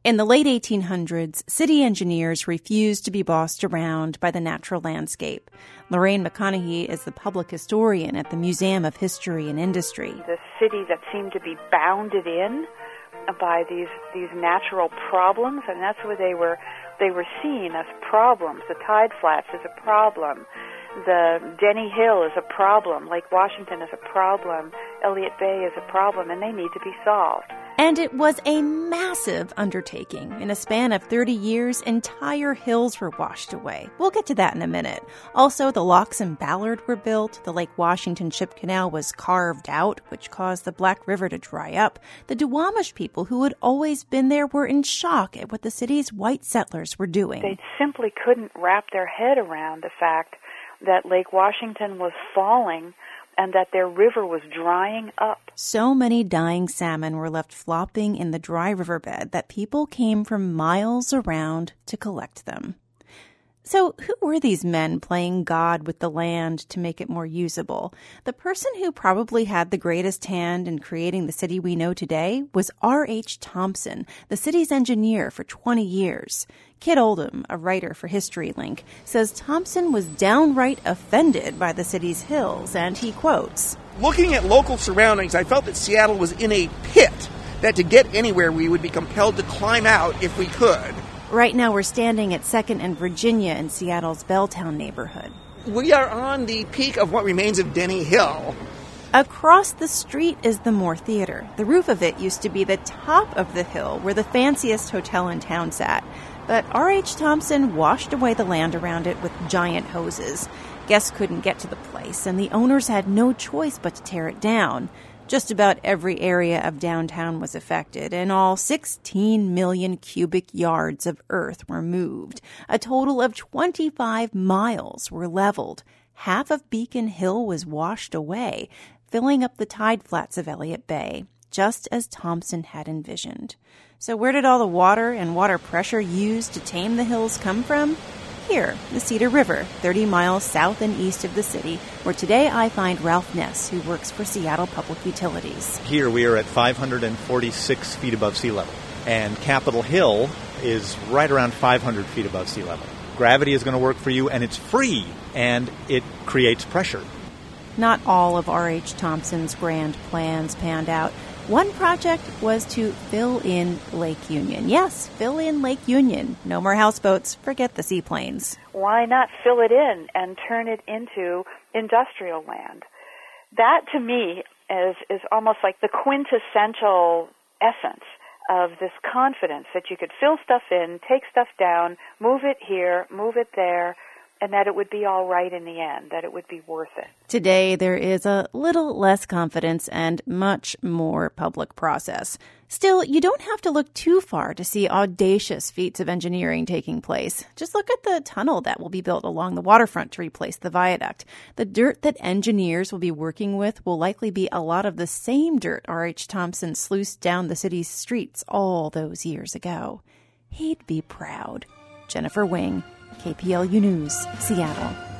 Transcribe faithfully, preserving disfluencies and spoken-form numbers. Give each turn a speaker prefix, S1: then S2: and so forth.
S1: In the late eighteen hundreds, city engineers refused to be bossed around by the natural landscape. Lorraine McConaughey is the public historian at the Museum of History and Industry.
S2: The city that seemed to be bounded in by these these natural problems, and that's where they were they were seen as problems. The tide flats is a problem. The Denny Hill is a problem. Lake Washington is a problem. Elliott Bay is a problem, and they need to be solved.
S1: And it was a massive undertaking. In a span of thirty years, entire hills were washed away. We'll get to that in a minute. Also, the locks in Ballard were built. The Lake Washington Ship Canal was carved out, which caused the Black River to dry up. The Duwamish people who had always been there were in shock at what the city's white settlers were doing.
S2: They simply couldn't wrap their head around the fact that Lake Washington was falling and that their river was drying up.
S1: So many dying salmon were left flopping in the dry riverbed that people came from miles around to collect them. So who were these men playing God with the land to make it more usable? The person who probably had the greatest hand in creating the city we know today was R H Thompson, the city's engineer for twenty years. Kit Oldham, a writer for HistoryLink, says Thompson was downright offended by the city's hills, and he quotes,
S3: "Looking at local surroundings, I felt that Seattle was in a pit, that to get anywhere we would be compelled to climb out if we could."
S1: Right now we're standing at second and Virginia in Seattle's Belltown neighborhood.
S3: We are on the peak of what remains of Denny Hill.
S1: Across the street is the Moore Theater. The roof of it used to be the top of the hill where the fanciest hotel in town sat. But R H Thompson washed away the land around it with giant hoses. Guests couldn't get to the place, and the owners had no choice but to tear it down. Just about every area of downtown was affected, and all sixteen million cubic yards of earth were moved. A total of twenty-five miles were leveled. Half of Beacon Hill was washed away, filling up the tide flats of Elliott Bay, just as Thompson had envisioned. So where did all the water and water pressure used to tame the hills come from? Here, the Cedar River, thirty miles south and east of the city, where today I find Ralph Ness, who works for Seattle Public Utilities.
S4: Here we are at five hundred forty-six feet above sea level, and Capitol Hill is right around five hundred feet above sea level. Gravity is going to work for you, and it's free, and it creates pressure.
S1: Not all of R H Thompson's grand plans panned out. One project was to fill in Lake Union. Yes, fill in Lake Union. No more houseboats. Forget the seaplanes.
S2: Why not fill it in and turn it into industrial land? That, to me, is, is almost like the quintessential essence of this confidence that you could fill stuff in, take stuff down, move it here, move it there, and that it would be all right in the end, that it would be worth it.
S1: Today, there is a little less confidence and much more public process. Still, you don't have to look too far to see audacious feats of engineering taking place. Just look at the tunnel that will be built along the waterfront to replace the viaduct. The dirt that engineers will be working with will likely be a lot of the same dirt R H Thompson sluiced down the city's streets all those years ago. He'd be proud. Jennifer Wing, K P L U News, Seattle.